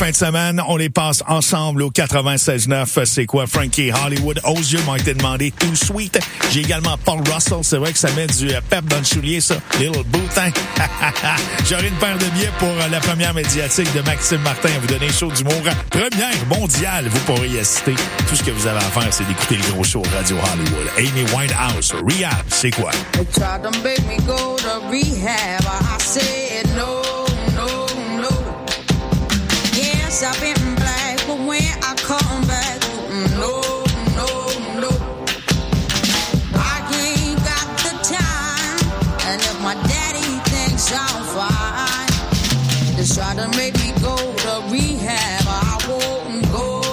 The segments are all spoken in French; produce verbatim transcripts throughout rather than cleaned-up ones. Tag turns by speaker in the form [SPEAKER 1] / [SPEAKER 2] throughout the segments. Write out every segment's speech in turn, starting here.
[SPEAKER 1] fin de semaine. On les passe ensemble au quatre-vingt-seize neuf. C'est quoi? Frankie Hollywood. Aux yeux m'a été demandé Too Sweet. J'ai également Paul Russell. C'est vrai que ça met du pep dans le soulier, ça. Little Boot, hein? J'aurai une paire de billets pour la première médiatique de Maxime Martin à vous donner un show d'humour. Première mondiale. Vous pourrez y assister. Tout ce que vous avez à faire, c'est d'écouter le gros show Radio Hollywood. Amy Winehouse. Rehab. C'est quoi?
[SPEAKER 2] They tried to make me go to rehab. I said no, no, no. Yes, I've been black, but when I come back, no, no, no. I ain't got the time, and if my daddy thinks I'm fine, they try to make me go to rehab. I won't go.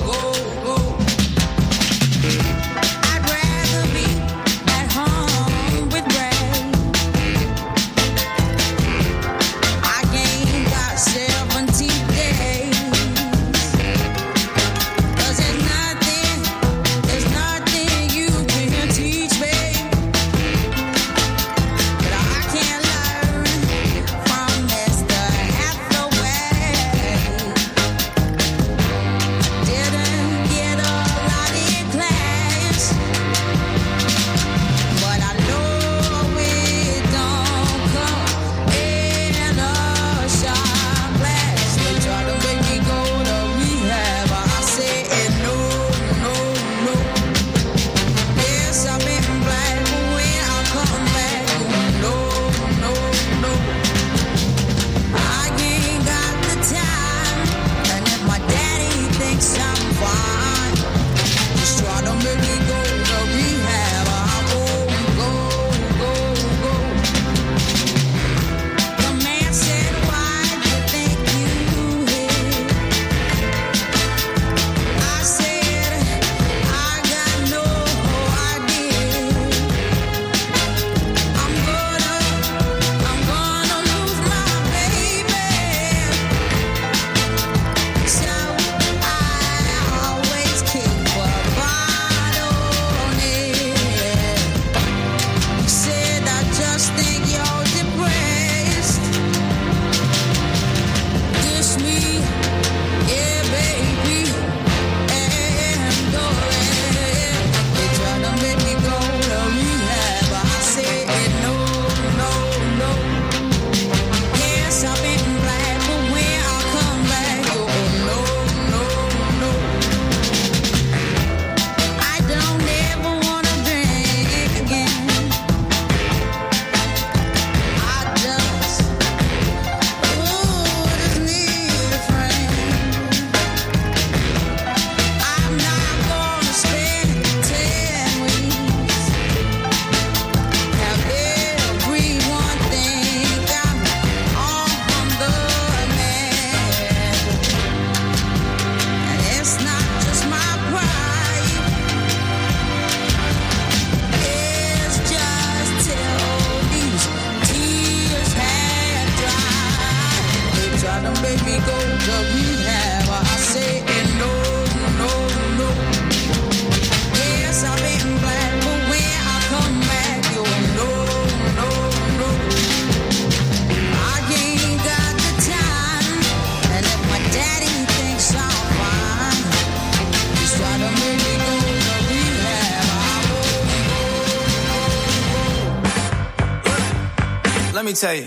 [SPEAKER 3] Let me tell you,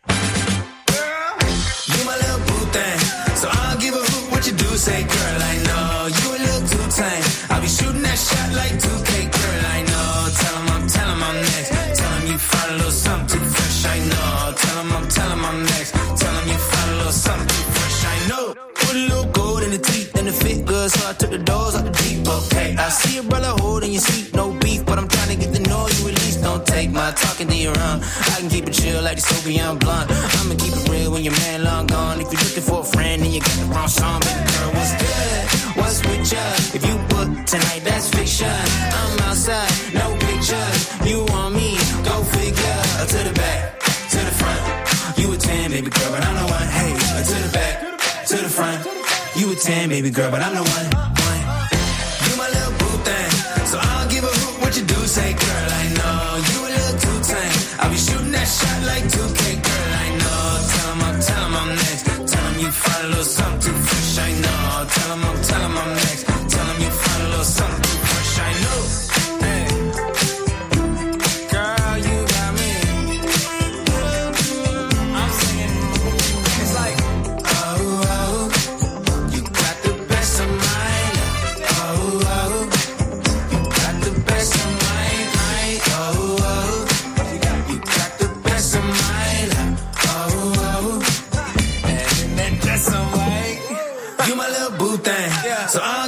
[SPEAKER 3] girl, you my little boo thing, so I don't give a hoot what you do. Say, girl, I know you a little too tame. I'll be shooting that shot like two K, girl, I know. Tell 'em I'm, tell 'em I'm next. Tell 'em you find a little something too fresh, I know. Tell 'em I'm, tell 'em I'm next. Tell 'em you find a little something too fresh, I know. Put a little gold in the teeth and the fit good, so I took the doors out the deep. Okay, I see a brother holding your seat, no beef, but I'm trying to get the noise you at least. Don't take my talking to your own. I can keep it chill like the Soviet blunt. I'ma keep it real when your man long gone. If you're looking for a friend, then you got the wrong song. Baby girl, what's good? What's with ya? If you book tonight, that's fiction. I'm outside, no pictures. You want me? Go figure. To the back, to the front. You a ten, baby girl, but I'm the one. Hey, to the back, to the front. You a ten, baby girl, but I'm the one. one. You my little boo thing, so I don't give a hoot what you do. Say, girl, I know you a little too tame. I'll be shooting that shot like two K, girl, I know. Tell 'em I'm, tell 'em I'm next. Tell 'em you find a little something too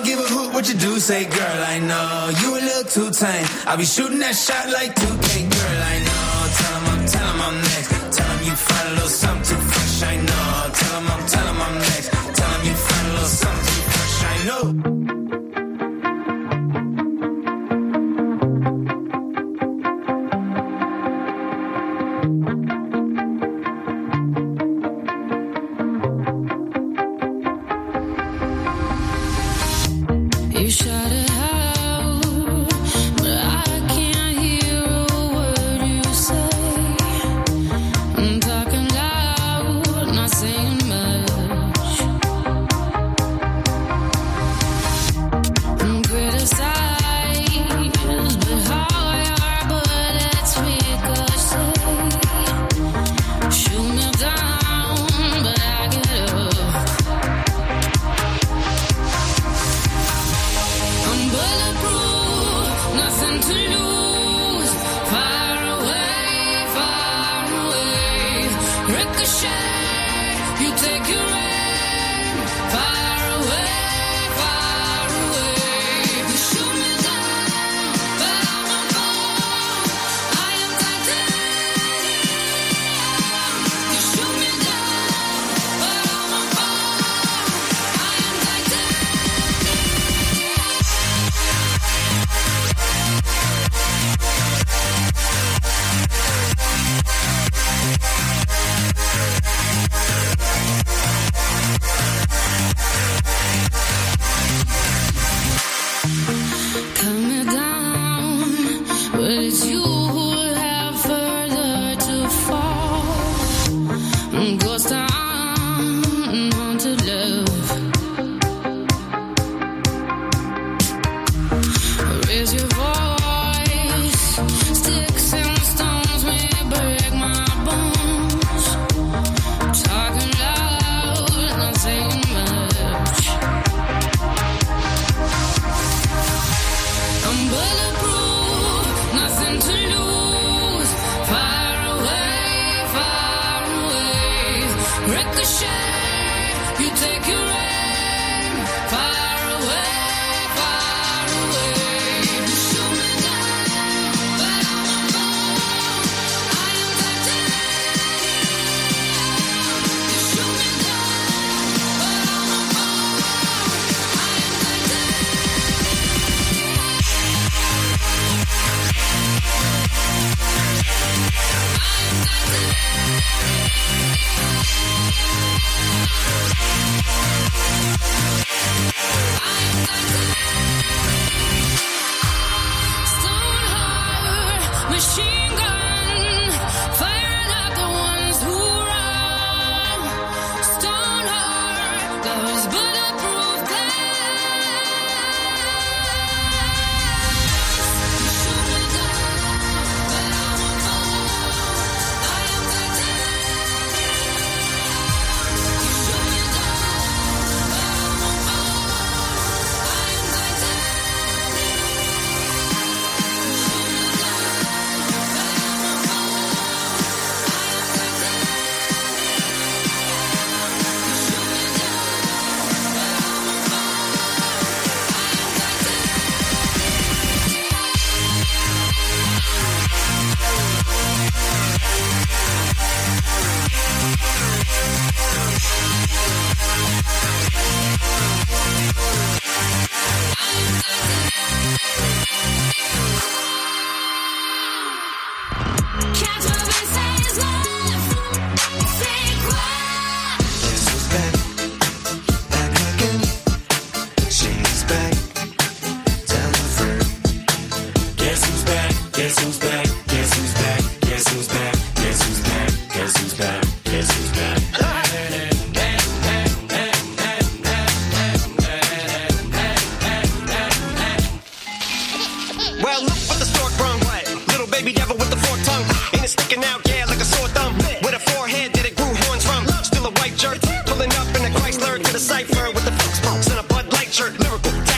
[SPEAKER 3] give a hoot what you do, say, girl, I know you a little too tame. I'll be shooting that shot like two K, girl, I know. Tell him I'm, tell him I'm next. Tell him you find a little something too fresh, I know. Tell him I'm, tell him I'm next. Tell him you find a little something too fresh, I know.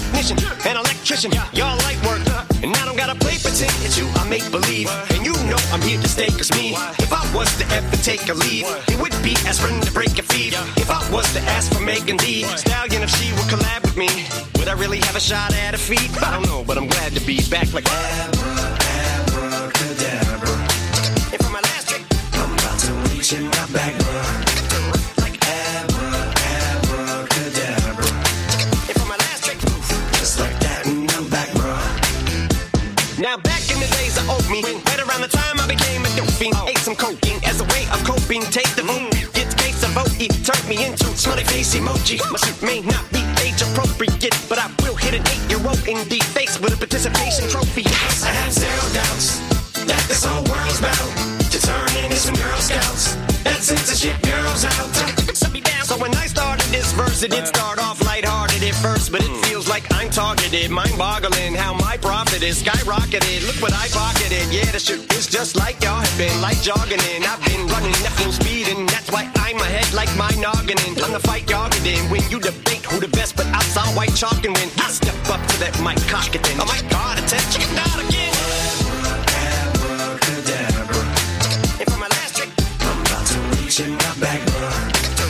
[SPEAKER 4] Y'all light work, and I don't gotta play pretend it's you. I make believe, and you know I'm here to stay, cause me, if I was to ever take a leave, it would be as friend to break a feed. If I was to ask for Megan D Stallion, if she would collab with me, would I really have a shot at a feat? I don't know, but I'm glad to be back like Abra, abracadabra. And for my last trick, I'm about to reach in my bag, bruh. Like Abra, abracadabra. And for my last trick, just like that, and I'm back, bruh. Now back in the days of old me, right around the time I became a dope fiend, ate some cocaine as a way of coping. Take the moon, get case of O E, turned me into smiley face emoji. My suit may not be age appropriate, but I will hit an eight-year-old in the face with a participation trophy. Yes, I have zero doubts that this whole world's bound to turn into some Girl Scouts. That censorship bureau's out. So when I started this verse, it did start off lighthearted at first, but it feels like I'm targeted. Mind-boggling how my profit is skyrocketed. Look what I pocketed. Yeah, the shit is just like y'all have been, like jogging in. I've been running, nothing speeding. That's why I'm ahead like my noggin. I'm the fight y'all get in. When you debate who the best, but I sound white chalk, and when I step up to that mic, cock it then. Oh my God, attention, not again. Abracadabra. And for my last trick, I'm about to reach in my bag, bruh.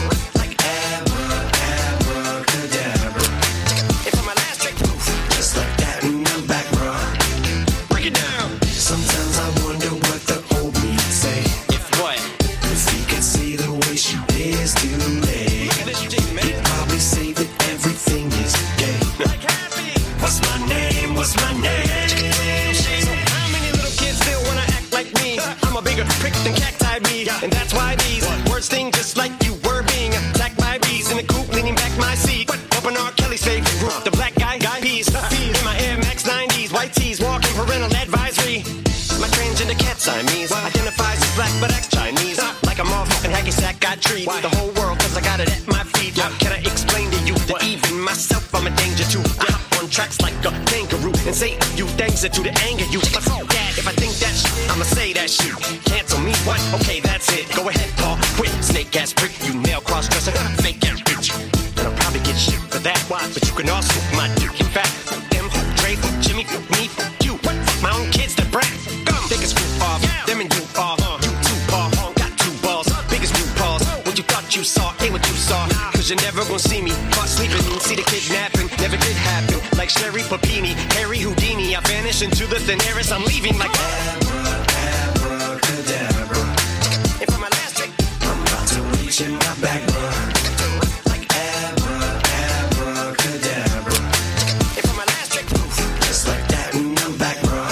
[SPEAKER 4] And that's why these words sting just like you were being attacked by bees in the coop, leaning back my seat. Open R. Kelly's favorite group, the black guy, guy peas. In my Air Max nineties, white tees, walking parental advisory. My transgender cat Siamese identifies as black but acts Chinese. Like a motherfucking hacky sack, I treat the whole world cause I got it at my feet. How can I explain to you that even myself I'm a danger to? I hop on tracks like a kangaroo and say a few things to the anger you. But fuck that, if I think that shit, I'ma say that shit. Cancel me, what? Okay, that's it. Go ahead, Paul, quit. Snake ass prick, you male cross-dresser, fake ass bitch. And I'll probably get shit for that, why? But you can also my dick. In fact, them, Dre, Jimmy, me, you. What? My own kids, the brat. Gum, they can screw off. Them and you are. You two paw, got two balls. Biggest new paws. What you thought you saw ain't what you saw. Cause you're never gonna see me caught sleeping and see the kidnapping. Never did happen. Like Sherry Papini, Harry Houdini. I vanish into the thin air as I'm leaving like Abra, abracadabra. And for my last trick, I'm about to reach in my bag, bruh. Like Abra, abracadabra. And for my last trick, just like that, and I'm back, bruh.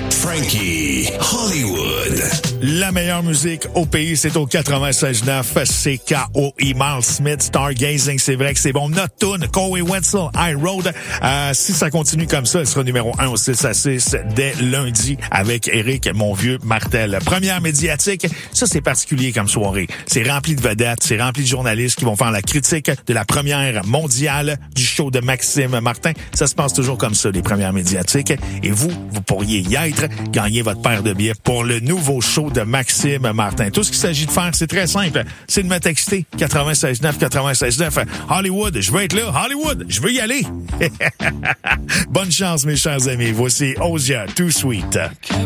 [SPEAKER 5] Frankie Hollywood.
[SPEAKER 1] La meilleure musique au pays, c'est au quatre-vingt-seize neuf. C'est K O I Miles Smith, Stargazing. C'est vrai que c'est bon. Notre tune, Corey Wetzel, High Road. Euh, si ça continue comme ça, elle sera numéro un au six à six dès lundi avec Éric, mon vieux Martel. Première médiatique, ça c'est particulier comme soirée. C'est rempli de vedettes, c'est rempli de journalistes qui vont faire la critique de la première mondiale du show de Maxime Martin. Ça se passe toujours comme ça, les premières médiatiques. Et vous, vous pourriez y être, gagner votre paire de billets pour le nouveau show de Maxime Martin. Tout ce qu'il s'agit de faire, c'est très simple. C'est de me texter quatre-vingt-seize neuf quatre-vingt-seize neuf. Hollywood, je veux être là. Hollywood, je veux y aller. Bonne chance, mes chers amis. Voici Ozia, Too Sweet.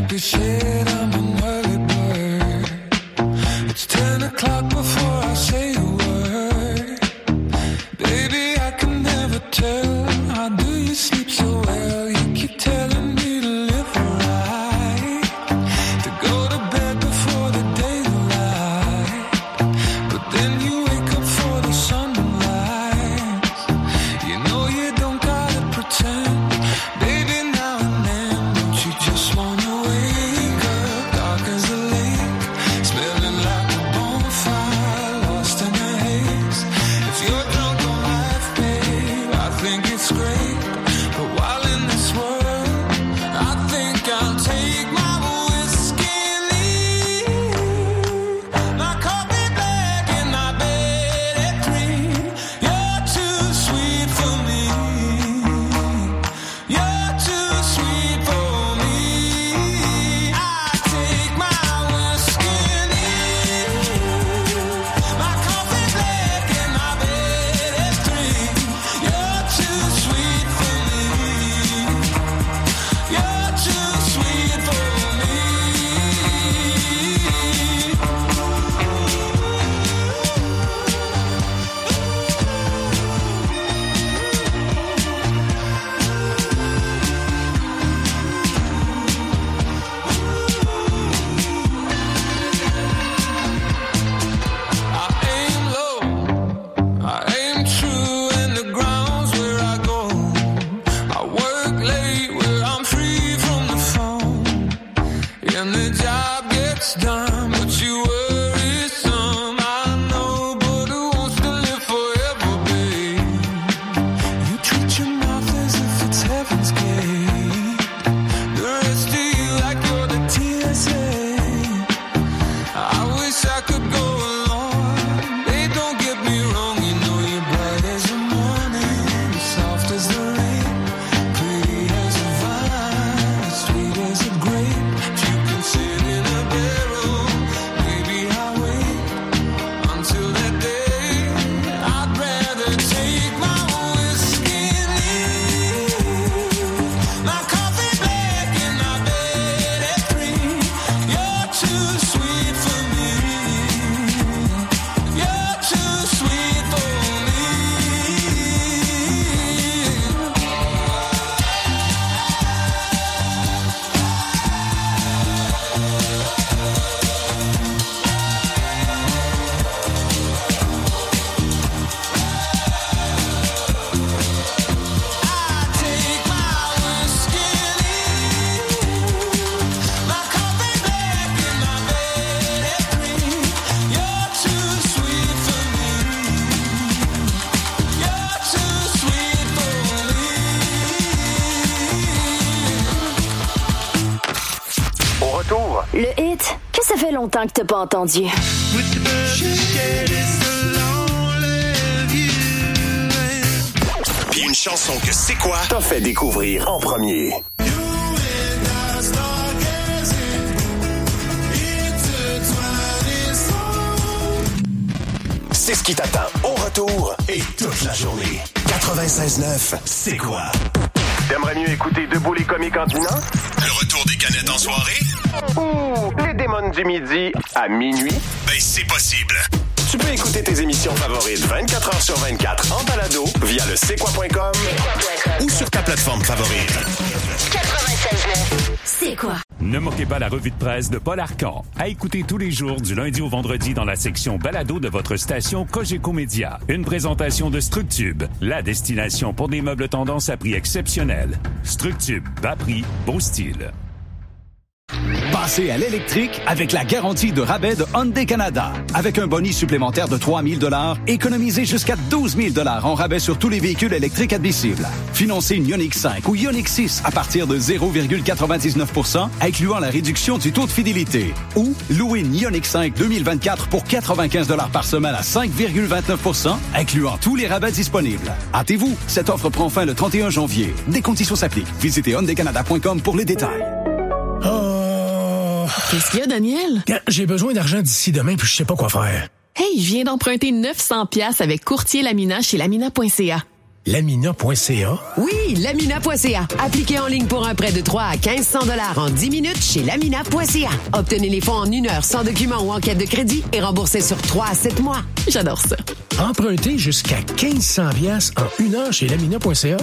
[SPEAKER 6] It's ten o'clock before I say a word. Baby, I can never tell. How do you sleep so well? You keep telling me to live right, to go to bed before the daylight. But then you wake up for the sunrise. You know you don't gotta pretend. Baby, now and then, don't you just wanna wake up dark as a lake, smelling like a bonfire, lost in the haze. If you're drunk on life, babe, I think it's great. But while in this world, I think I'll take my whiskey and leave. My coffee black and my bed at three. You're too sweet for me. You're too sweet for me. I take my whiskey and leave. My coffee black and my bed at three. You're too sweet for me. You're too sweet for me. I aim low, I aim true, and the ground's where I go. I work late where I'm free from the phone, and the job gets done, but you worry some. I know, but who wants to live forever, babe? You treat your mouth as if it's heaven's gate. The rest of you like you're the T S A. I wish I could go along. They don't get me wrong, you know you're bright as the morning, soft as the rain, pretty as a vine, sweet as a grape. If you can sit in a barrel, maybe I'll wait until that day. I'd rather take my whiskey and leave. My coffee black and my bed at three. You're too sweet for me. You're too sweet for me. I take my whiskey and leave. My coffee black and my bed at three. You're too sweet for me. You're too sweet for me.
[SPEAKER 4] Au retour,
[SPEAKER 7] Le hit que ça fait longtemps que t'as pas entendu.
[SPEAKER 5] Puis une chanson que C'est quoi t'as fait découvrir en premier. C'est ce qui t'attend au retour et toute la journée. quatre-vingt-seize neuf, C'est quoi?
[SPEAKER 4] t'aimerais mieux écouter Debout les comiques en dînant?
[SPEAKER 5] Le retour des canettes en soirée?
[SPEAKER 4] Ou les démons du midi à minuit?
[SPEAKER 5] Ben, c'est possible.
[SPEAKER 4] Tu peux écouter tes émissions favorites vingt-quatre heures sur vingt-quatre en balado via le c'est quoi point com
[SPEAKER 5] Ou sur ta plateforme favorite.
[SPEAKER 7] quatre-vingt-seize neuf. C'est quoi?
[SPEAKER 8] Ne manquez pas la revue de presse de Paul Arcand. À écouter tous les jours du lundi au vendredi dans la section balado de votre station Cogeco Média. Une présentation de Structube, la destination pour des meubles tendance à prix exceptionnel. Structube, bas prix, beau style.
[SPEAKER 9] Passez à l'électrique avec la garantie de rabais de Hyundai Canada. Avec un bonus supplémentaire de trois mille dollars, économisez jusqu'à douze mille dollars en rabais sur tous les véhicules électriques admissibles. Financez une Ioniq cinq ou Ioniq six à partir de zéro virgule quatre-vingt-dix-neuf pour cent, incluant la réduction du taux de fidélité. Ou louez une Ioniq cinq deux mille vingt-quatre pour quatre-vingt-quinze dollars par semaine à cinq virgule vingt-neuf pour cent, incluant tous les rabais disponibles. Hâtez-vous, cette offre prend fin le trente et un janvier. Des conditions s'appliquent. Visitez hyundai canada point com pour les détails.
[SPEAKER 10] Oh. Qu'est-ce qu'il y a, Daniel?
[SPEAKER 11] J'ai besoin d'argent d'ici demain, puis je sais pas quoi faire.
[SPEAKER 10] Hey, je viens d'emprunter neuf cents piastres avec courtier Lamina chez lamina point c a.
[SPEAKER 11] lamina point c a?
[SPEAKER 12] Oui, lamina point c a. Appliquez en ligne pour un prêt de trois à mille cinq cents dollars en dix minutes chez lamina point c a. Obtenez les fonds en une heure sans document ou enquête de crédit et remboursez sur trois à sept mois.
[SPEAKER 10] J'adore ça.
[SPEAKER 11] Emprunter jusqu'à mille cinq cents piastres en une heure chez lamina point c a?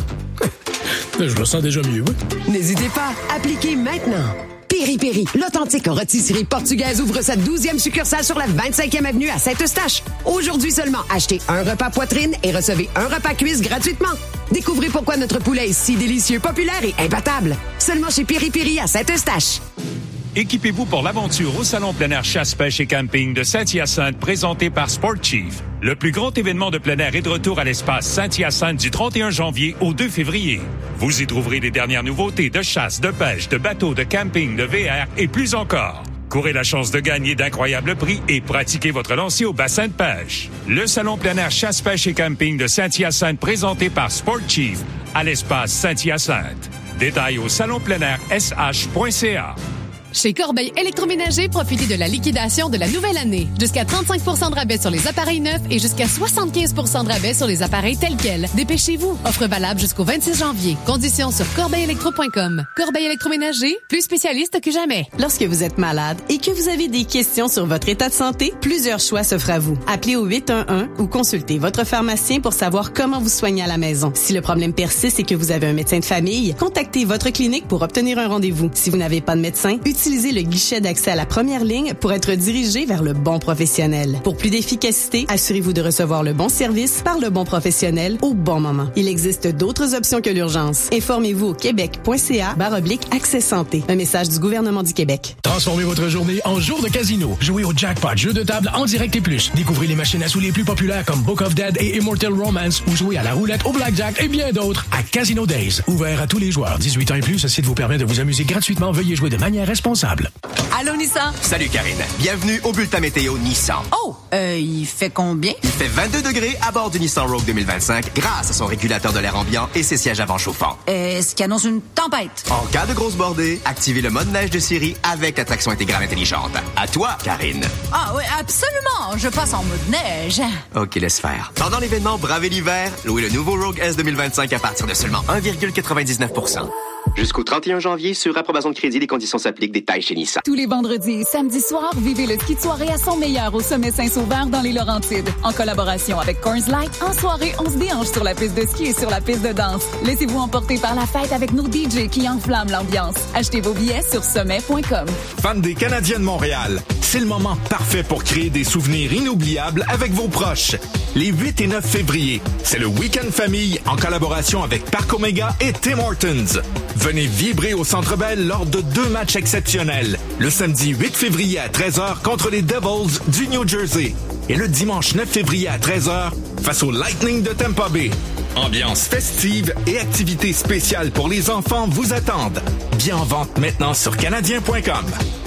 [SPEAKER 11] Je me sens déjà mieux, oui.
[SPEAKER 12] N'hésitez pas, appliquez maintenant. Piri Piri, l'authentique rôtisserie portugaise ouvre sa douzième succursale sur la vingt-cinquième avenue à Saint-Eustache. Aujourd'hui seulement, achetez un repas poitrine et recevez un repas cuisse gratuitement. Découvrez pourquoi notre poulet est si délicieux, populaire et imbattable. Seulement chez Piri Piri à Saint-Eustache.
[SPEAKER 8] Équipez-vous pour l'aventure au Salon plein air chasse, pêche et camping de Saint-Hyacinthe présenté par Sport Chief. Le plus grand événement de plein air est de retour à l'espace Saint-Hyacinthe du trente et un janvier au deux février. Vous y trouverez les dernières nouveautés de chasse, de pêche, de bateaux, de camping, de V R et plus encore. Courez la chance de gagner d'incroyables prix et pratiquez votre lancer au bassin de pêche. Le Salon plein air chasse, pêche et camping de Saint-Hyacinthe présenté par Sport Chief à l'espace Saint-Hyacinthe. Détails au salon plein air s h point c a.
[SPEAKER 13] Chez Corbeil Électroménager, profitez de la liquidation de la nouvelle année. Jusqu'à trente-cinq pour cent de rabais sur les appareils neufs et jusqu'à soixante-quinze pour cent de rabais sur les appareils tels quels. Dépêchez-vous. Offre valable jusqu'au vingt-six janvier. Conditions sur corbeil électro point com. Corbeil Électroménager, plus spécialiste que jamais.
[SPEAKER 14] Lorsque vous êtes malade et que vous avez des questions sur votre état de santé, plusieurs choix s'offrent à vous. Appelez au huit un un ou consultez votre pharmacien pour savoir comment vous soigner à la maison. Si le problème persiste et que vous avez un médecin de famille, contactez votre clinique pour obtenir un rendez-vous. Si vous n'avez pas de médecin, utilisez le guichet d'accès à la première ligne pour être dirigé vers le bon professionnel. Pour plus d'efficacité, assurez-vous de recevoir le bon service par le bon professionnel au bon moment. Il existe d'autres options que l'urgence. Informez-vous au québec point c a barre oblique accès santé. Un message du gouvernement du Québec.
[SPEAKER 11] Transformez votre journée en jour de casino. Jouez au jackpot, jeu de table en direct et plus. Découvrez les machines à sous les plus populaires comme Book of Dead et Immortal Romance ou jouez à la roulette, au blackjack et bien d'autres à Casino Days. Ouvert à tous les joueurs. dix-huit ans et plus, ce site vous permet de vous amuser gratuitement. Veuillez jouer de manière responsable.
[SPEAKER 15] Allô, Nissan?
[SPEAKER 16] Salut, Karine. Bienvenue au bulletin météo Nissan.
[SPEAKER 15] Oh, euh, il fait combien?
[SPEAKER 16] Il fait vingt-deux degrés à bord du Nissan Rogue deux mille vingt-cinq grâce à son régulateur de l'air ambiant et ses sièges avant chauffants.
[SPEAKER 15] Est-ce qu'il annonce une tempête?
[SPEAKER 16] En cas de grosse bordée, activez le mode neige de Siri avec la traction intégrale intelligente. À toi, Karine.
[SPEAKER 15] Ah oui, absolument. Je passe en mode neige.
[SPEAKER 16] OK, laisse faire. Pendant l'événement Bravez l'hiver, louez le nouveau Rogue S deux mille vingt-cinq à partir de seulement un virgule quatre-vingt-dix-neuf pour cent. Jusqu'au trente et un janvier, sur approbation de crédit, les conditions s'appliquent. Détails chez Nissan.
[SPEAKER 17] Tous les vendredis et samedis soirs, vivez le ski de soirée à son meilleur au Sommet Saint-Sauveur dans les Laurentides. En collaboration avec Coors Light, en soirée, on se déhanche sur la piste de ski et sur la piste de danse. Laissez-vous emporter par la fête avec nos D J qui enflamment l'ambiance. Achetez vos billets sur sommet point com.
[SPEAKER 18] Fans des Canadiens de Montréal, c'est le moment parfait pour créer des souvenirs inoubliables avec vos proches. Les huit et neuf février, c'est le Week-end Famille en collaboration avec Parc Omega et Tim Hortons. Venez vibrer au Centre Bell lors de deux matchs exceptionnels. Le samedi huit février à treize heures contre les Devils du New Jersey. Et le dimanche neuf février à treize heures face au Lightning de Tampa Bay. Ambiance festive et activités spéciales pour les enfants vous attendent. Bien en vente maintenant sur canadien point com.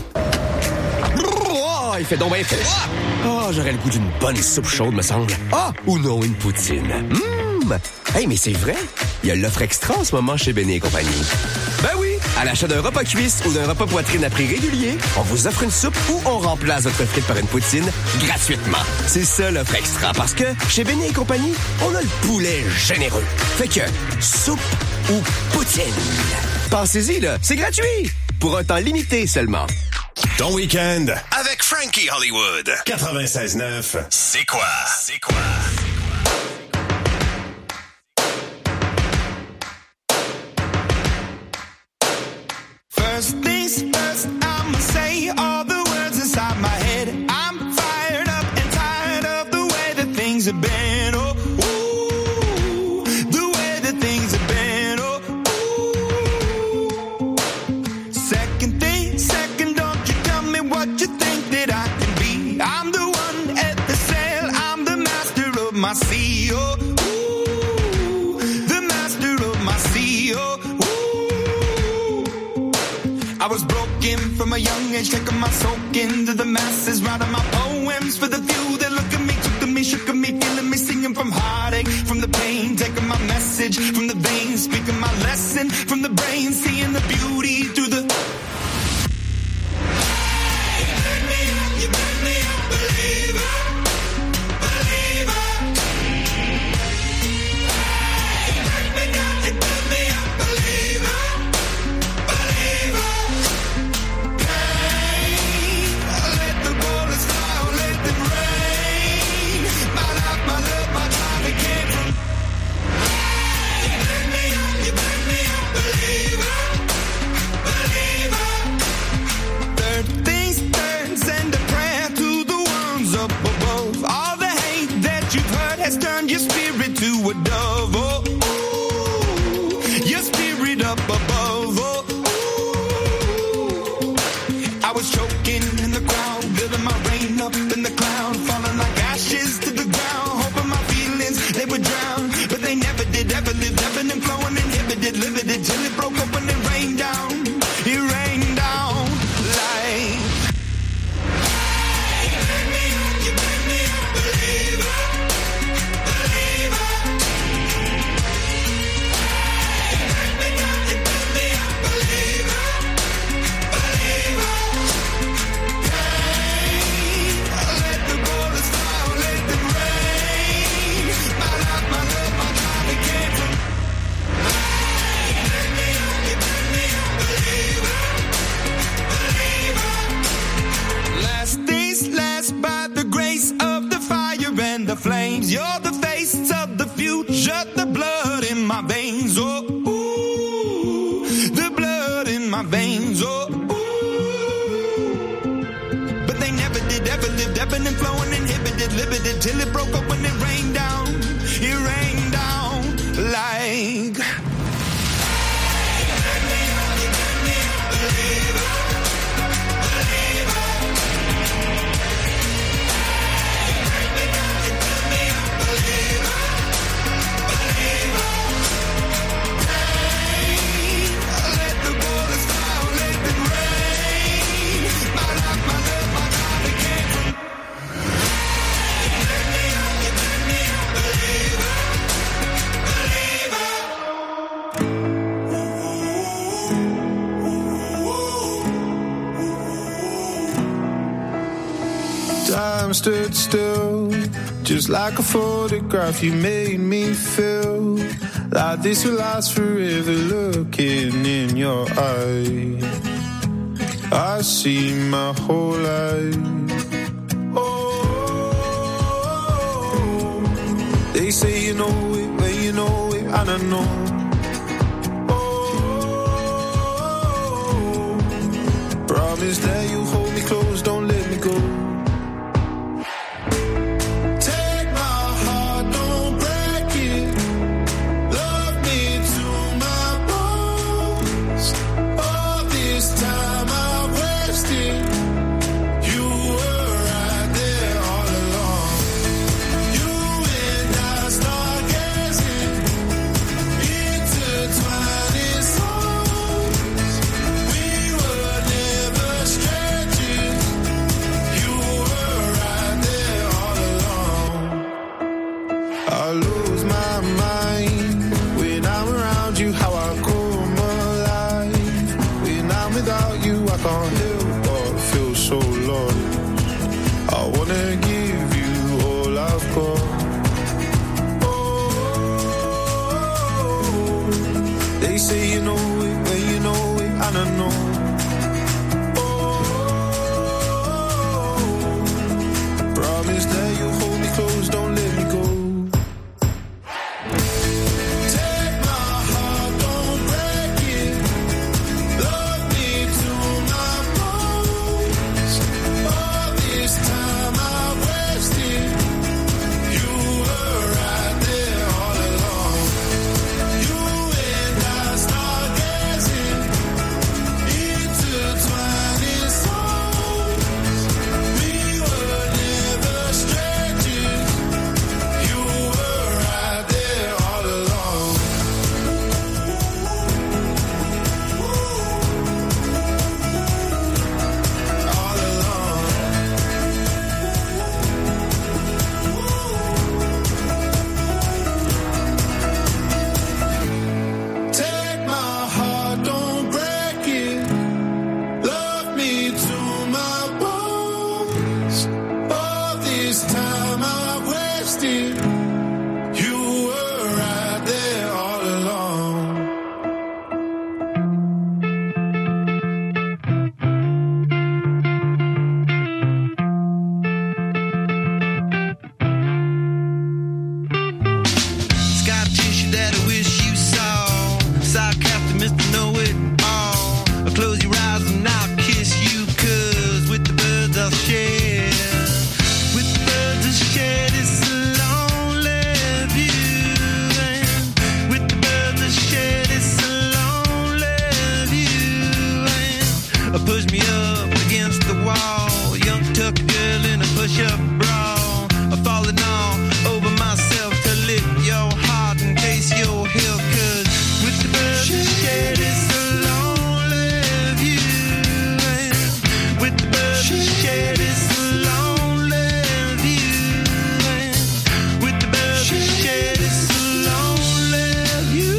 [SPEAKER 19] Oh, il fait donc bien fait. Oh, j'aurais le goût d'une bonne soupe chaude, me semble. Ah, ou non, une poutine. Hum! Hey, mais c'est vrai, il y a l'offre extra en ce moment chez Benny et compagnie. Ben oui, à l'achat d'un repas cuisse ou d'un repas poitrine à prix régulier, on vous offre une soupe ou on remplace votre frite par une poutine gratuitement. C'est ça l'offre extra, parce que chez Benny et compagnie, on a le poulet généreux. Fait que, soupe ou poutine. Pensez-y, là, c'est gratuit! Pour un temps limité seulement.
[SPEAKER 5] Ton week-end avec Frankie Hollywood. quatre-vingt-seize neuf, c'est quoi? C'est quoi?
[SPEAKER 3] First things first, I'ma say all the words inside my head. I'm fired up and tired of the way that things have been. Oh, ooh, the way that things have been. Oh, ooh. Second thing, second, don't you broken from a young age, taking my soak into the masses, writing my poems for the few that look at me, took at me, shook at me, feeling me, singing from heartache, from the pain, taking my message from the veins, speaking my lesson from the brain, seeing the beauty through the.
[SPEAKER 20] Stood still, just like a photograph. You made me feel like this will last forever. Looking in your eyes, I see my whole life. Oh, they say you know it, but you know it, I don't know. Oh, promise that you hold me close, don't let me go.
[SPEAKER 3] push me up against the wall. Young tuck girl in a push-up bra. I'm falling all over myself to lift your heart and taste your health. Cause with the birds and shed, it's a lonely view. And with the birds and shed, it's a lonely view. And with the birds and shed, it's a lonely view.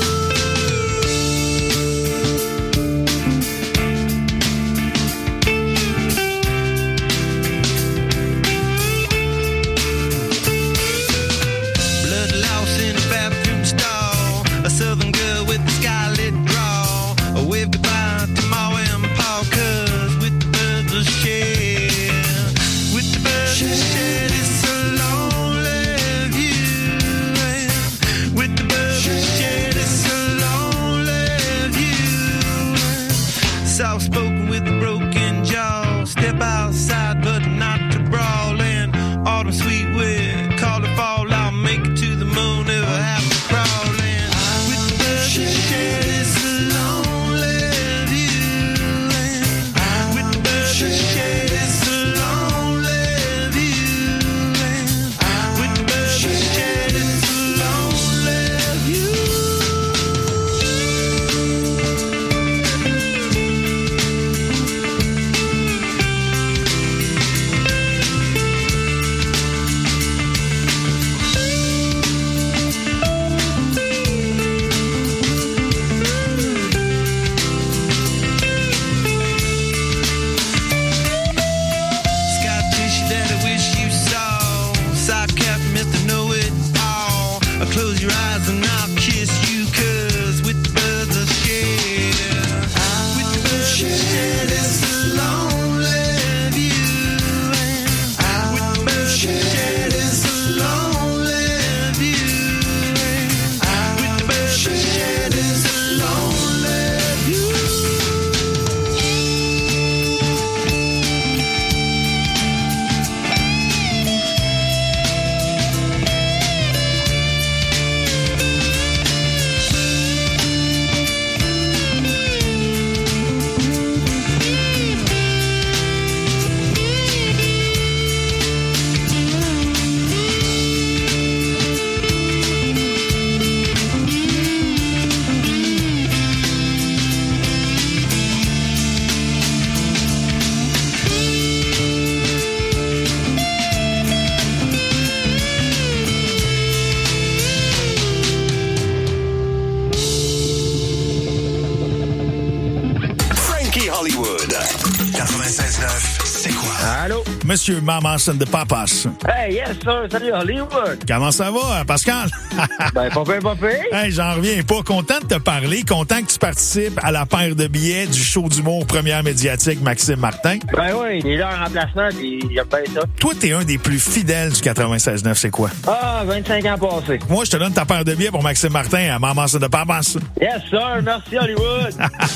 [SPEAKER 3] Blood louse in a bathroom stall. A southern girl with a scarlet draw. A wave goodbye to Ma and Pa. Cause with the birds of shed, with the birds of shed, it's a lonely view. And with the birds of shed, it's a lonely view. Soft spoken with a broken jaw. Step outside, but not to brawl. And autumn sweet wind, call it fall. I'll make it to the moon if I have to crawl. And with the birds of shed, it's a lonely view. And with the birds of shed, it's a lonely view. And with the birds of shed, it's a lonely view. Scottish that I wish you saw. Side cap, Mister Know It All. I'll close your eyes and I'll kiss you. Cause with the birds of shed, with the birds of shed, it's a lonely view. And with the birds of shed, it's a lonely view. And with the birds of shed, it's a lonely view.
[SPEAKER 5] Frankie Hollywood. quatre-vingt-seize neuf, c'est quoi?
[SPEAKER 1] Allô? Monsieur Mamas and the Papas.
[SPEAKER 21] Hey, yes, sir. Salut, Hollywood.
[SPEAKER 1] Comment ça va, Pascal?
[SPEAKER 21] Ben, pas pire, pas pire.
[SPEAKER 1] Hey, j'en reviens pas. Content de te parler. Content que tu participes à la paire de billets du show d'humour première médiatique Maxime Martin.
[SPEAKER 21] Ben oui, il est là en remplacement, puis j'aime bien ça.
[SPEAKER 1] Toi, t'es un des plus fidèles du quatre-vingt-seize neuf, c'est quoi?
[SPEAKER 21] Ah, vingt-cinq ans passés.
[SPEAKER 1] Moi, je te donne ta paire de billets pour Maxime Martin à Mamas and the Papas.
[SPEAKER 21] Yes, sir. Merci, Hollywood.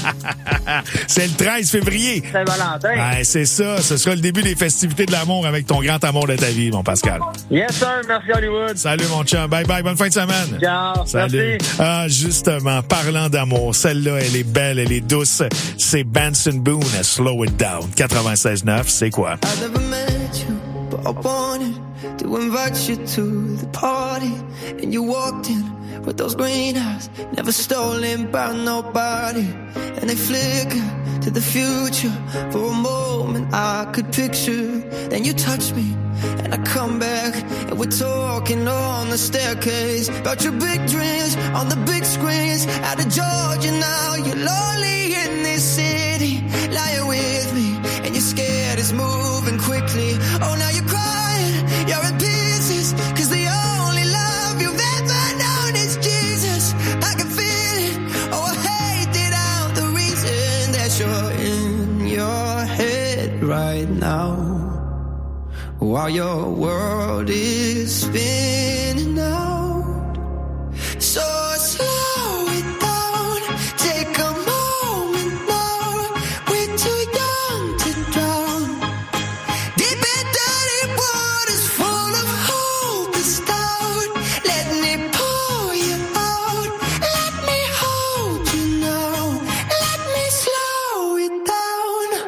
[SPEAKER 1] C'est le treize février.
[SPEAKER 21] Saint-Valentin.
[SPEAKER 1] Ouais, c'est ça. Ce sera le début des festivités de l'amour avec ton grand amour de ta vie, mon Pascal.
[SPEAKER 21] Yes, sir. Merci, Hollywood.
[SPEAKER 1] Salut, mon chum. Bye bye. Bonne fin de semaine.
[SPEAKER 21] Ciao.
[SPEAKER 1] Salut.
[SPEAKER 21] Merci.
[SPEAKER 1] Ah, justement, parlant d'amour, celle-là, elle est belle, elle est douce. C'est Benson Boone, Slow It Down. quatre-vingt-seize neuf, c'est quoi?
[SPEAKER 22] I never met you, but I wanted to invite you to the party. And you walked in with those green eyes, never stolen by nobody. And they flicker to the future. For a moment I could picture. Then you touch me and I come back, and we're talking on the staircase about your big dreams on the big screens. Out of Georgia now, you're lonely in this city, lying with me, and you're scared it's moving quickly. Oh, now you're crying, you're in pieces, cause the only love you've ever known is Jesus. I can feel it, oh, I hate it out, the reason that you're in your head right now, while your world is spinning out. So slow it down, take a moment now. We're too young to drown. Deep in dirty waters full of hope is down. Let me pour you out. Let me hold you now. Let me slow it down.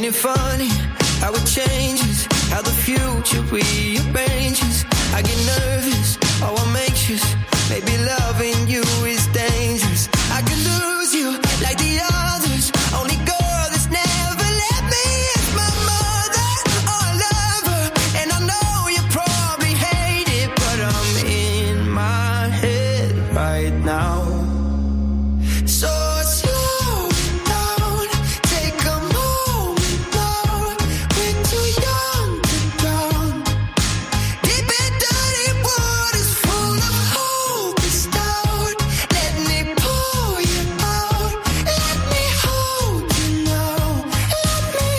[SPEAKER 22] Ain't it funny how it changes, how the future rearranges? I get nervous, oh I'm anxious, maybe loving you is dangerous. I could lose you like the others, only girl that's never let me is my mother. Oh, I love her, and I know you probably hate it, but I'm in my head right now. So slow down, take a moment now. We're too young to drown. Deep and dirty waters full of hope and doubt. Let me pull you out. Let me hold you now. Let me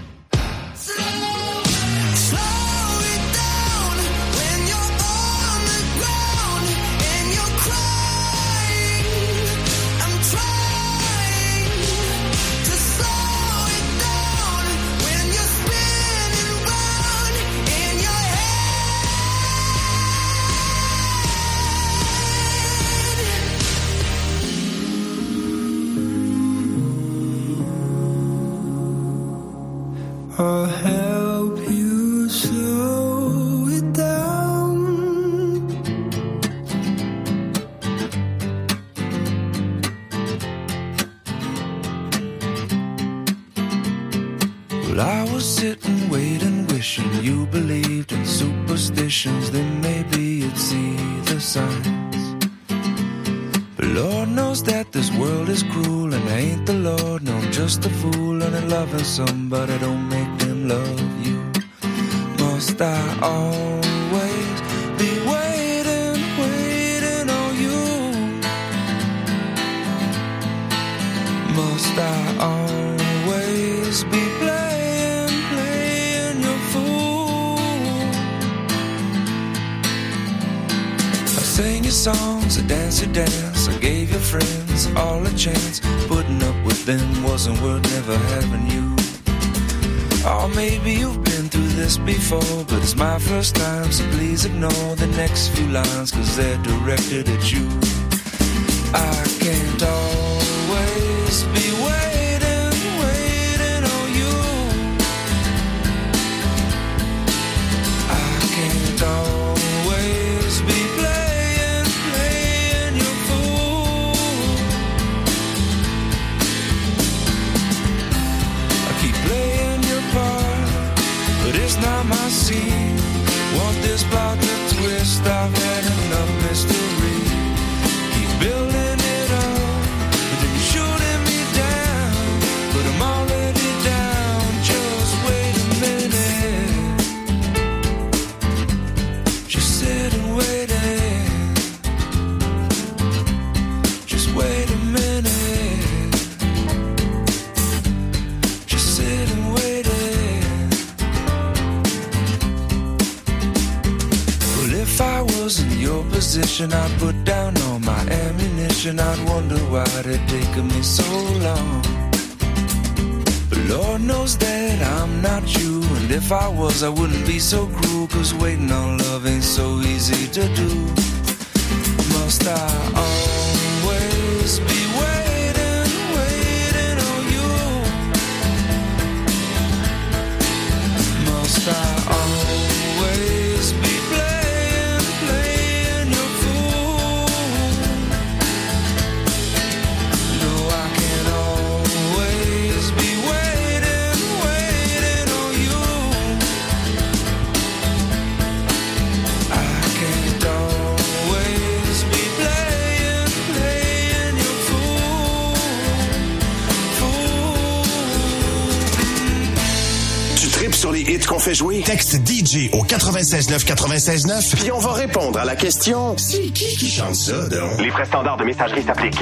[SPEAKER 22] slow it down when you're on the ground and you're crying. I'm trying to slow it down when you're spinning round in your head. I'll help you slow it down. Well, I was sitting, waiting, wishing you believed in superstitions. Then maybe you'd see the signs. But Lord knows that this world is cruel, and I ain't the Lord, no, I'm just a fool. And in loving somebody don't make them love you. Must I always be waiting, waiting on you? Must I always be playing, playing your fool? I sang your songs, I danced your dance, I gave your friends all a chance. Putting up with them wasn't worth never having you. Or maybe you've been through this before, but it's my first time, so please ignore the next few lines, cause they're directed at you. I can't always be waiting, waiting on you. I can't always be playing, playing your fool. I keep playing your part, but it's not my scene. Want this plot to twist, I've had enough mystery. Keep building it up, but then you're shooting me down. But I'm already down, just wait a minute. Just sit and wait it. Just wait a minute. Just sit and wait it. Well, if I was in your position, I'd put down all my ammunition. I'd wonder why it taken me so long. But Lord knows that I'm not you, and if I was, I wouldn't be so cruel, cause waiting on love ain't so easy to do. Must I always be waiting, waiting on you? Must I always be playing, playing your fool? No, I can't always be waiting, waiting on you. I can't always be playing, playing your fool, fool.
[SPEAKER 5] Tu tripes sur les hits qu'on fait jouer? Texte D J au quatre-vingt-seize neuf quatre-vingt-seize neuf, puis on va répondre à la question: c'est qui qui chante ça, donc?
[SPEAKER 16] Les frais standards de messagerie s'appliquent.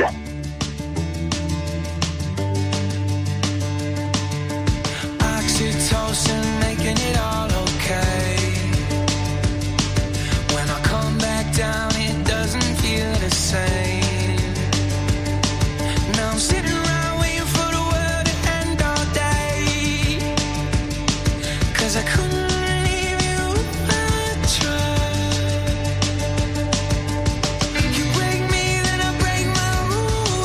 [SPEAKER 22] Oxytocin making it all okay. When I come back down, it doesn't feel the same. Now I'm sitting around waiting for the world to end all day. Cause I couldn't leave you if I tried. You break me, then I break my rules.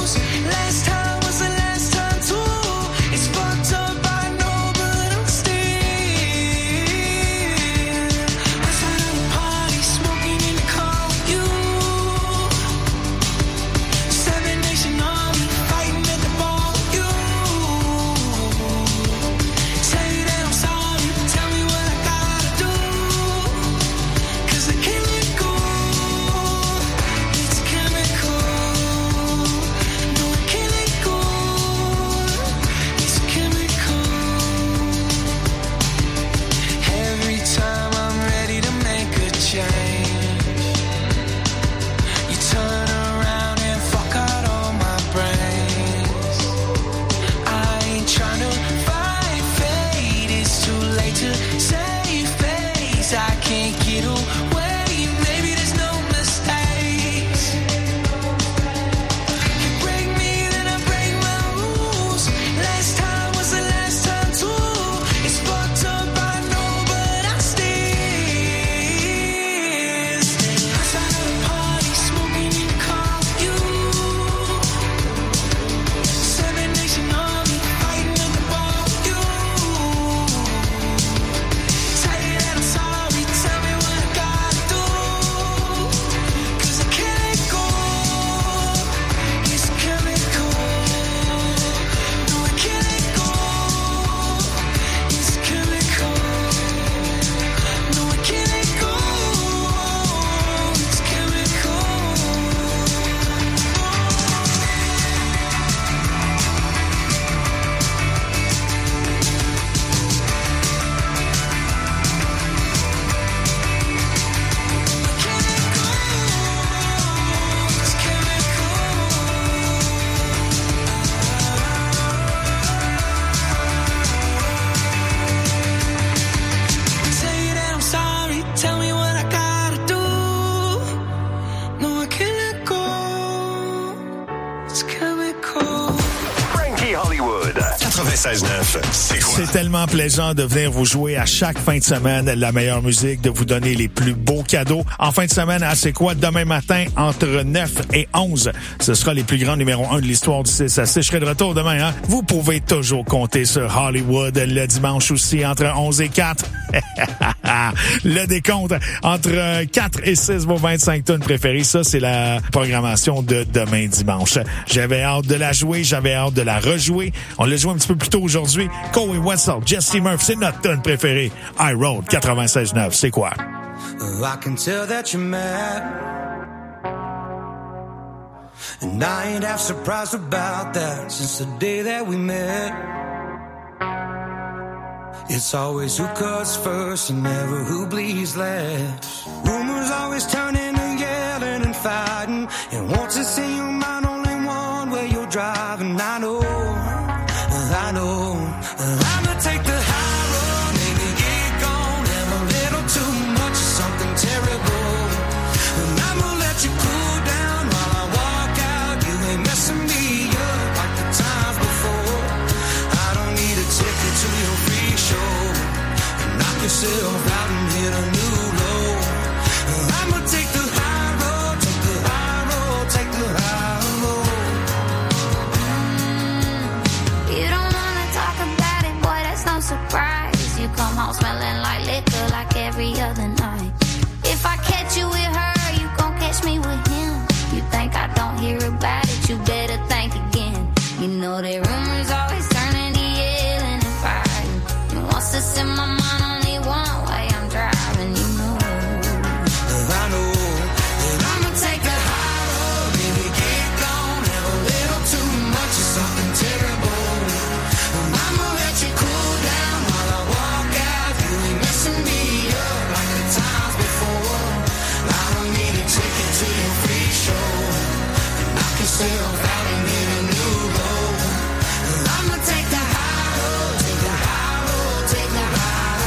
[SPEAKER 5] quatre-vingt-seize neuf, c'est quoi?
[SPEAKER 1] C'est tellement plaisant de venir vous jouer à chaque fin de semaine la meilleure musique, de vous donner les plus beaux cadeaux. En fin de semaine, à C'est quoi? Demain matin, entre neuf et onze, ce sera les plus grands numéros un de l'histoire du six à six. Je serai de retour demain, hein? Vous pouvez toujours compter sur Hollywood le dimanche aussi, entre onze et quatre. Le décompte entre quatre et six, vos vingt-cinq tonnes préférées. Ça, c'est la programmation de demain dimanche. J'avais hâte de la jouer, j'avais hâte de la rejouer. On l'a joué un petit peu plus tôt aujourd'hui. Corey Wessel, Jesse Murphy, c'est notre tonne préférée. I Road quatre-vingt-seize neuf, c'est quoi?
[SPEAKER 22] I can tell that you're mad, and I ain't half surprised about that since the day that we met. It's always who cuts first and never who bleeds last. Rumors always turning and yelling and fighting, and once it's in your mind, only one way you're driving. I know, I know, I'ma take the high road, maybe get gone, have a little too much of something terrible, and I'ma let you cool down while I walk out. You ain't messing me up like the times before. I don't need a ticket to your free show, and knock yourself out and hit a new low. I'ma take the high road, take the high road, take the high road.
[SPEAKER 2] You don't wanna talk about it, boy, that's no surprise. You come home smelling like liquor like every other night. If I catch you with her, you gon' catch me with him. You think I don't hear about it, you better think again. You know that rumors always turning to yelling and fighting. And once it's in my mind, only one way I'm driving, you know.
[SPEAKER 22] I know that I'ma take the high road, baby, get gone, have a little too much of something terrible. And I'ma let you cool down while I walk out. You ain't messing me up like the times before. I don't need a ticket to your free show, and knock yourself out and hit a new low. And I'ma take the high road, take the high road, take the high road.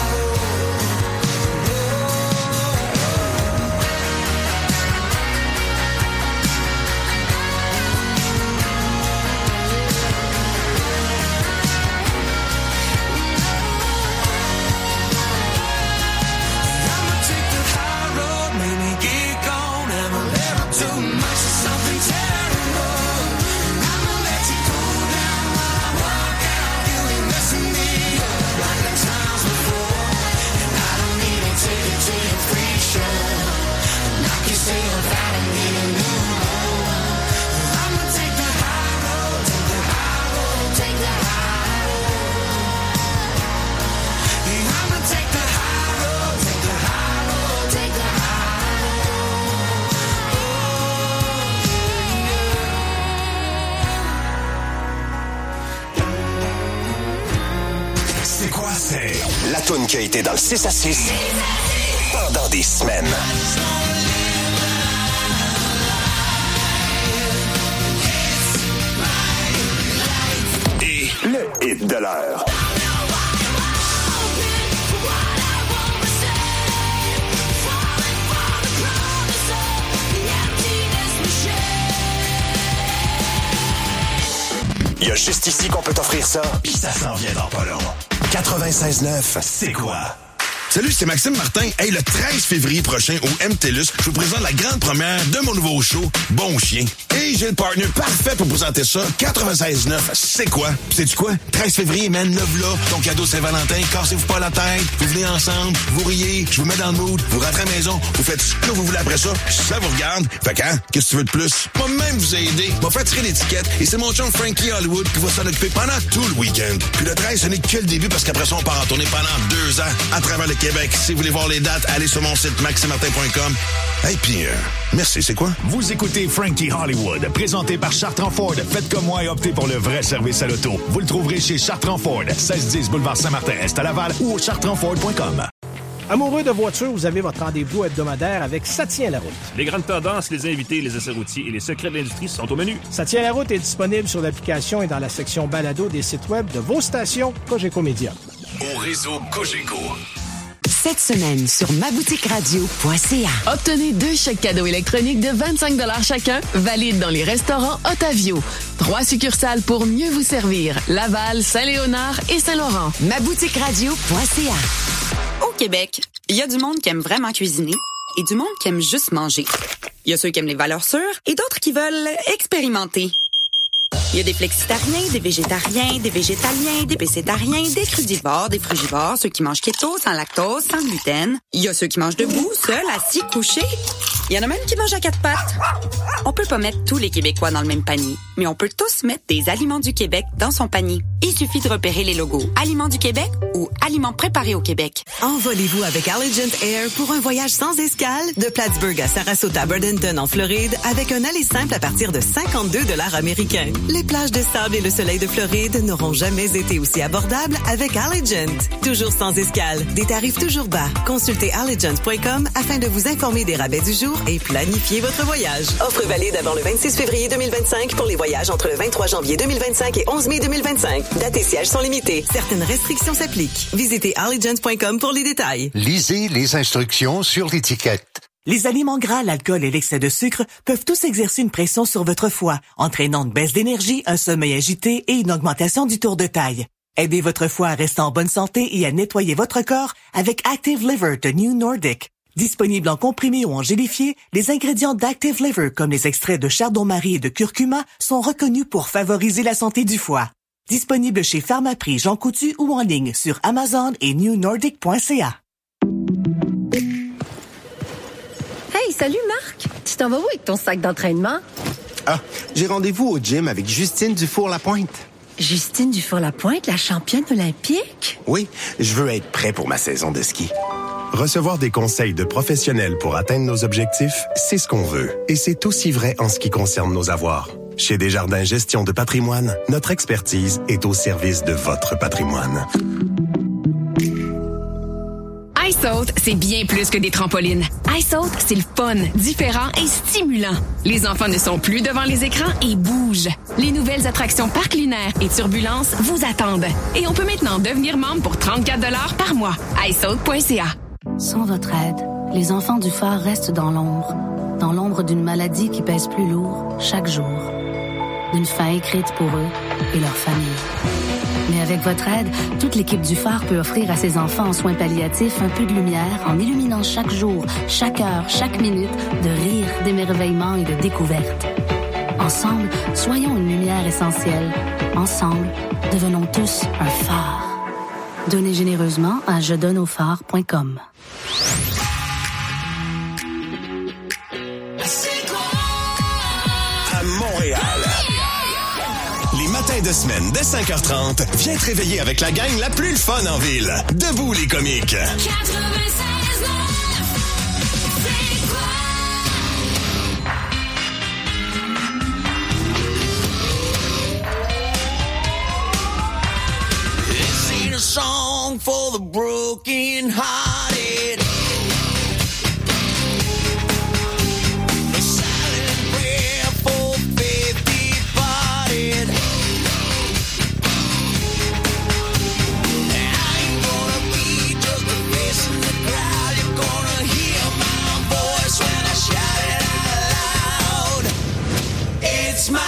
[SPEAKER 22] I'ma take the high road, maybe get gone, have a little too much of something terrible. And I'ma let you cool down while I walk out. You ain't messing me up like the times before. And I don't need a ticket to your free show, knock yourself out and hit a new low. I'ma take the high road, take the high road, take the high road. Yeah, I'ma take the high road, take the high road, take the high
[SPEAKER 5] C'est quoi? C'est la toune qui a été dans le six à six pendant des semaines. Et le hit de l'heure. Il y a juste ici qu'on peut t'offrir ça, puis ça s'en vient dans pas long. quatre-vingt-seize neuf, c'est quoi?
[SPEAKER 6] Salut, c'est Maxime Martin. Hey, le treize février prochain au M T L U S, je vous présente la grande première de mon nouveau show, Bon Chien. Et j'ai le partner parfait pour présenter ça, quatre-vingt-seize neuf, c'est quoi? Pis sais-tu quoi? treize février, man, love là, ton cadeau Saint-Valentin, cassez-vous pas la tête, vous venez ensemble, vous riez, je vous mets dans le mood, vous rentrez à la maison, vous faites ce que vous voulez après ça, ça vous regarde. Fait qu'un, qu'est-ce que tu veux de plus? Moi même vous aider, m'a fait tirer l'étiquette, et c'est mon chum Frankie Hollywood qui va s'en occuper pendant tout le week-end. Puis le treize, ce n'est que le début, parce qu'après ça, on part en tournée pendant deux ans, à travers le Québec. Si vous voulez voir les dates, allez sur mon site maxime martin point com. Et puis, euh, merci, c'est quoi?
[SPEAKER 1] Vous écoutez Frankie Hollywood, présenté par Chartrand Ford. Faites comme moi et optez pour le vrai service à l'auto. Vous le trouverez chez Chartrand Ford, seize dix boulevard Saint-Martin-Est à Laval ou au chartrand ford point com.
[SPEAKER 23] Amoureux de voiture, vous avez votre rendez-vous hebdomadaire avec Ça tient la route.
[SPEAKER 24] Les grandes tendances, les invités, les essais routiers et les secrets de l'industrie sont au menu.
[SPEAKER 23] Ça tient la route est disponible sur l'application et dans la section balado des sites web de vos stations Cogeco Média.
[SPEAKER 5] Au réseau Cogeco.
[SPEAKER 12] Cette semaine sur ma boutique radio point c a.
[SPEAKER 4] Obtenez deux chèques cadeaux électroniques de vingt-cinq dollars chacun, valides dans les restaurants Otavio. Trois succursales pour mieux vous servir. Laval, Saint-Léonard et Saint-Laurent.
[SPEAKER 12] ma boutique radio point c a.
[SPEAKER 7] Au Québec, il y a du monde qui aime vraiment cuisiner et du monde qui aime juste manger. Il y a ceux qui aiment les valeurs sûres et d'autres qui veulent expérimenter. Il y a des flexitariens, des végétariens, des végétaliens, des pécétariens, des crudivores, des frugivores, ceux qui mangent keto, sans lactose, sans gluten. Il y a ceux qui mangent debout, seuls, assis, couchés. Il y en a même qui mangent à quatre pattes. On peut pas mettre tous les Québécois dans le même panier, mais on peut tous mettre des Aliments du Québec dans son panier. Il suffit de repérer les logos Aliments du Québec ou Aliments préparés au Québec.
[SPEAKER 9] Envolez-vous avec Allegiant Air pour un voyage sans escale de Plattsburgh à Sarasota, Bradenton en Floride avec un aller simple à partir de cinquante-deux dollars américains. Les plages de sable et le soleil de Floride n'auront jamais été aussi abordables avec Allegiant. Toujours sans escale, des tarifs toujours bas. Consultez allegiant point com afin de vous informer des rabais du jour et planifier votre voyage. Offre valide avant le vingt-six février deux mille vingt-cinq pour les voyages entre le vingt-trois janvier deux mille vingt-cinq et onze mai deux mille vingt-cinq. Date et sièges sont limités. Certaines restrictions s'appliquent. Visitez allegiant point com pour les détails.
[SPEAKER 10] Lisez les instructions sur l'étiquette.
[SPEAKER 25] Les aliments gras, l'alcool et l'excès de sucre peuvent tous exercer une pression sur votre foie, entraînant une baisse d'énergie, un sommeil agité et une augmentation du tour de taille. Aidez votre foie à rester en bonne santé et à nettoyer votre corps avec Active Liver de New Nordic. Disponible en comprimé ou en gélifié, les ingrédients d'Active Liver, comme les extraits de chardon-marie et de curcuma, sont reconnus pour favoriser la santé du foie. Disponible chez Pharmaprix, Jean Coutu ou en ligne sur Amazon et new nordic point c a.
[SPEAKER 26] Hey, salut Marc! Tu t'en vas où avec ton sac d'entraînement?
[SPEAKER 27] Ah, j'ai rendez-vous au gym avec Justine Dufour-Lapointe.
[SPEAKER 26] Justine Dufour-Lapointe, la championne olympique?
[SPEAKER 27] Oui, je veux être prêt pour ma saison de ski.
[SPEAKER 5] Recevoir des conseils de professionnels pour atteindre nos objectifs, c'est ce qu'on veut. Et c'est aussi vrai en ce qui concerne nos avoirs. Chez Desjardins Gestion de patrimoine, notre expertise est au service de votre patrimoine.
[SPEAKER 28] iSaute, c'est bien plus que des trampolines. iSaute, c'est le fun, différent et stimulant. Les enfants ne sont plus devant les écrans et bougent. Les nouvelles attractions Parc Lunaire et Turbulence vous attendent. Et on peut maintenant devenir membre pour trente-quatre dollars par mois. i saute point c a.
[SPEAKER 29] Sans votre aide, les enfants du phare restent dans l'ombre. Dans l'ombre d'une maladie qui pèse plus lourd chaque jour. D'une fin écrite pour eux et leur famille. Mais avec votre aide, toute l'équipe du phare peut offrir à ses enfants en soins palliatifs un peu de lumière en illuminant chaque jour, chaque heure, chaque minute de rire, d'émerveillement et de découverte. Ensemble, soyons une lumière essentielle. Ensemble, devenons tous un phare. Donnez généreusement à je donne au phare point com.
[SPEAKER 5] À Montréal. Les matins de semaine dès cinq heures trente, viens te réveiller avec la gang la plus fun en ville. Debout les comiques.
[SPEAKER 3] A song for the broken hearted. A silent prayer for faith departed. I ain't gonna be just a face in the crowd. You're gonna hear my voice when I shout it out loud. It's my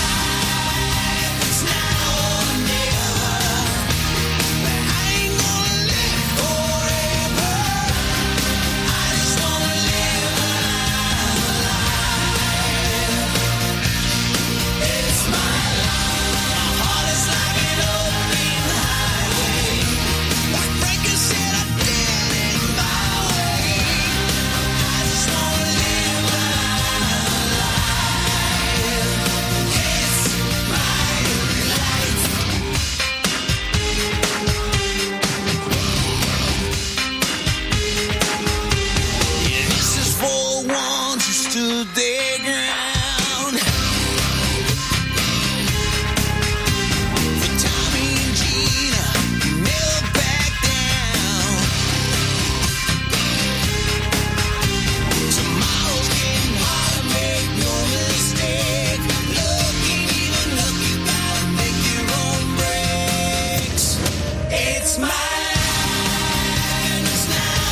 [SPEAKER 3] their ground. For Tommy and Gina, you never back down. Tomorrow's getting hard, make no mistake. Lucky, even lucky, gotta make your own breaks. It's mine, it's now.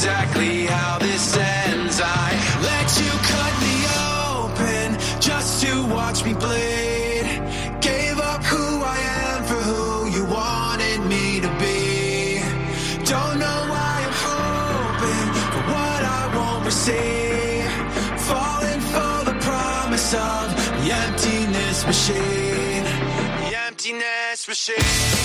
[SPEAKER 3] exactly how this ends. I let you cut me open just to watch me bleed. Gave up who I am for who you wanted me to be. Don't know why I'm hoping for what I won't receive. Falling for the promise of the emptiness machine. The emptiness machine.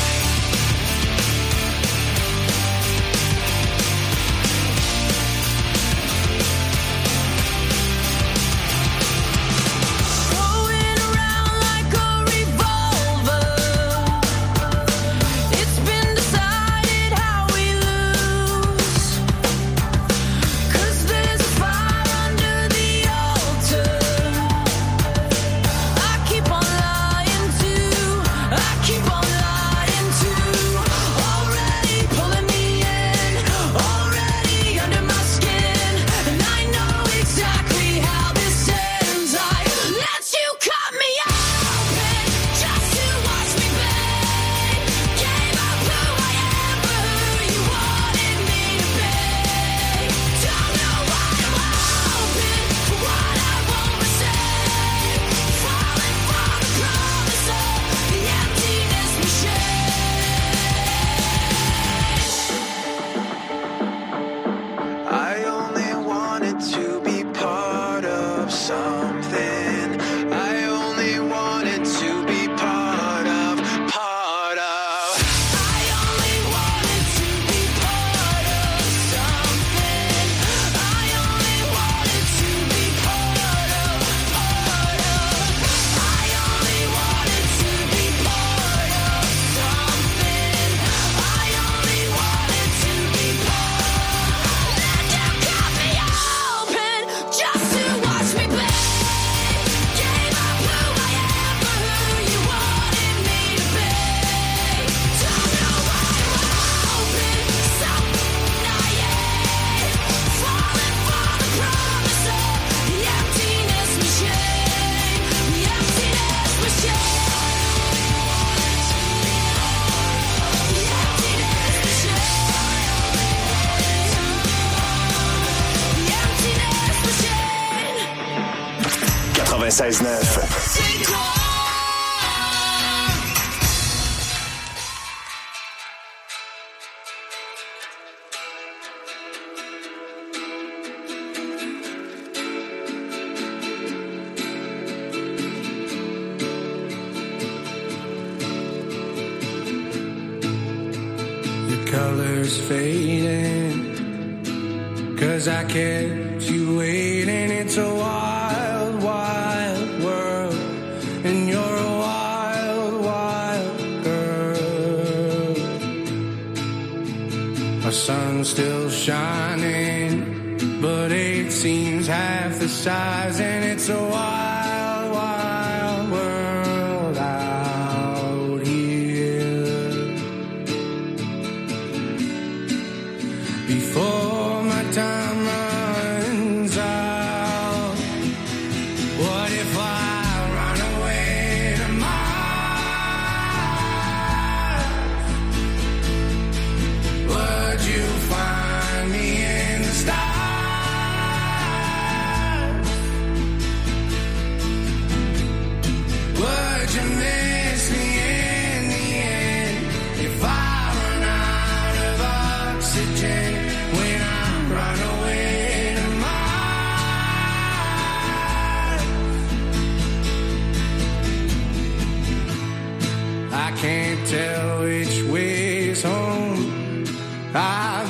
[SPEAKER 8] quatre-vingt-seize neuf.
[SPEAKER 3] The colors fading, 'cause I kept you waiting. It's a wild, wild world, and you're a wild, wild girl. Our sun's still shining, but it seems half the size, and it's a wild, wild world out here. Before my time runs out, what if I run away to Mars? Would you find me in the stars? Would you miss me in the end if I run out of oxygen when I run away to Mars? I can't tell which way's home. I